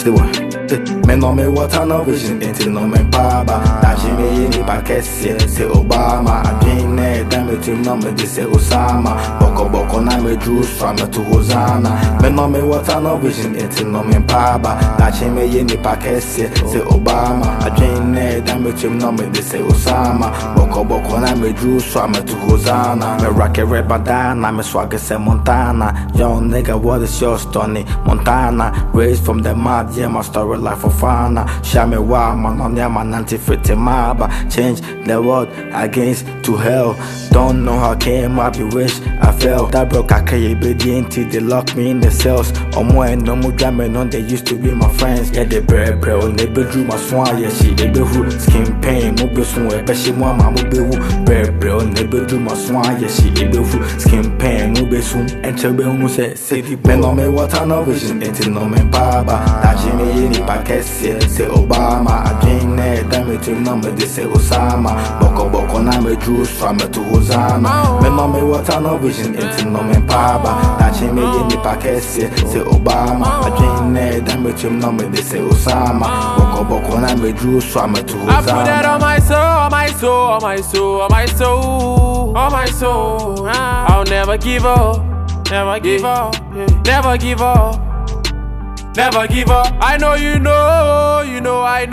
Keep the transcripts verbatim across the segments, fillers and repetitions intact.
the one. Me no me water no vision until no me baba. That she me in the packet say Obama. I dream ne damn it no me this say Osama. Boko boko na me juice from me to Hosanna. Me no me water no vision until no me baba. That she me in the packet say Obama. I dream ne damn it no me this say Osama. Boko boko na me juice from me to Hosanna. Me rock a red bandana, me swagger say Montana. Young nigga, what is your story? Montana, raised from the mud, yeah, my story life for fun. Show me why, man, on yeah, man, anti-fitting maba. Change the world against to hell. Don't know how I came up, you wish I fell. That broke I can't be the until they lock me in the cells. Or more and no more drama, no, they used to be my friends. Yeah, they bread, bread, they bedroom, my swan, yeah, she, they be who, skin pain, mobile soon, but she want my mobile who, bread, bread, they bedroom, my swan, yeah, she, they be who, skin pain, mobile soon, and tell me who say, city, men no me water no vision, until no me baba. That she me in the packet, say Obama. I dream ne, damn it, no me this say Osama. Boko boko na me juice from me to Hosanna. Men no me water no vision, until no me baba. That she me in the packet, say Obama. I dream ne, damn it, no me this say Osama. Boko boko na me juice from me to Hosanna. I put that on my soul, on my soul, on my soul, on my soul, on my soul. I'll never give up. Never give up, yeah. Never give up, never give up. I know you know, you know I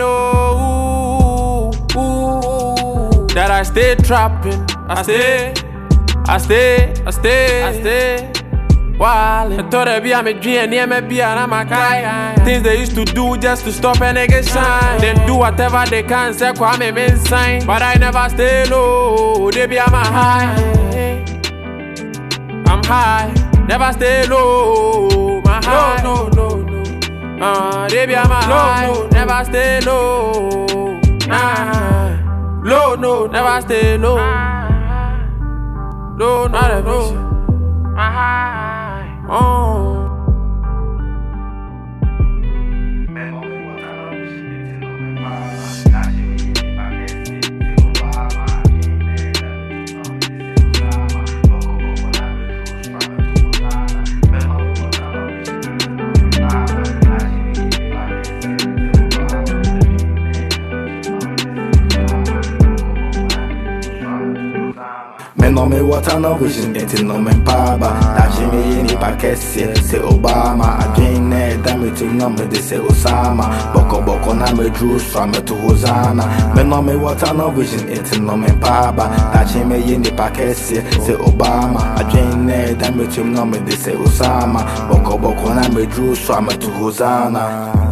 know ooh, ooh, that I stay trapping. I stay, I stay, I stay, I stay. While I thought I'd be a me dream, near me be an amakai. Things they used to do just to stop a nigga shine. Then do whatever they can, say Kwame mean sign. But I never stay low, they be a my high. I'm high, never stay low. My high, no, no, no, no. Uh, they be on my high, no, no, never stay low. Nah, low, no, never stay low. No, not a no. My high, oh. Me no me water no vision, until no me baba. That she me in the packet, say Obama. I dream ne, damn it, no me this say Osama. Boko boko na me juice from me to Hosanna. Me no me water no vision, until no me baba. That she me in the packet, say Obama. I dream ne, damn it, no me this say Osama. Boko boko na me juice from me to Hosanna.